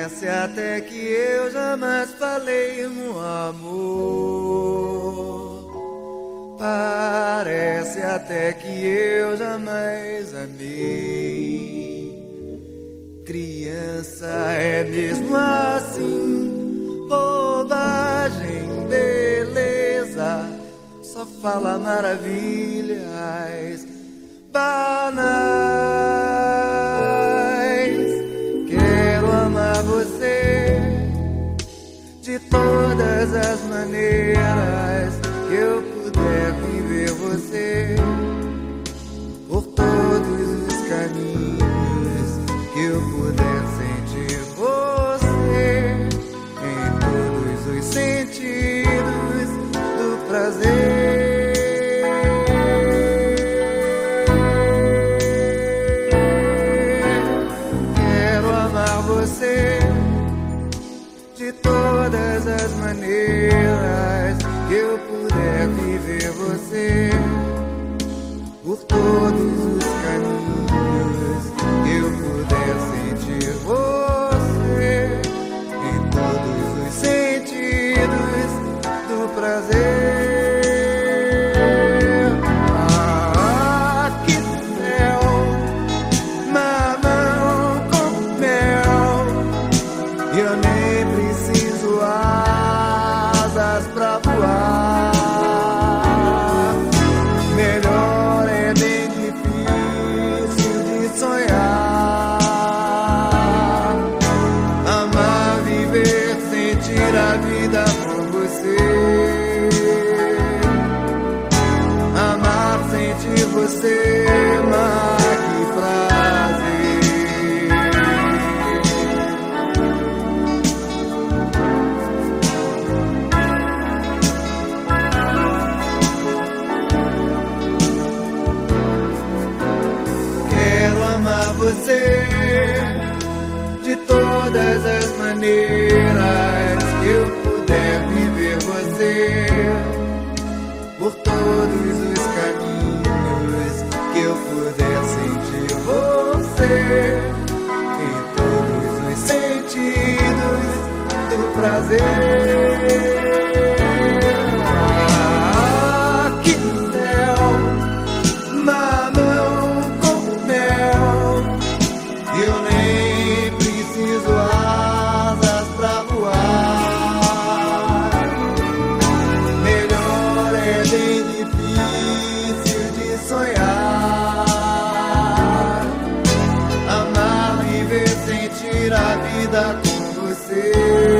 Parece até que eu jamais falei no amor. Parece até que eu jamais amei. Criança é mesmo assim, bobagem, beleza, só fala maravilhas banais. Quero amar você de todas as maneiras que eu puder viver você, por todos os caminhos que eu puder sentir você, em todos os sentidos do prazer. De todas as maneiras que eu puder viver você, por todos os caminhos que eu puder sentir você, em todos os sentidos do prazer. Eu nem preciso asas pra voar. Melhor é bem difícil de sonhar. Amar, viver, sentir a vida com você. Amar, sentir você, mas que prazer. Você de todas as maneiras que eu puder viver você, por todos os caminhos que eu puder sentir você, em todos os sentidos do prazer. Eu nem preciso asas pra voar. Melhor é bem difícil de sonhar. Amar, viver, sentir a vida com você.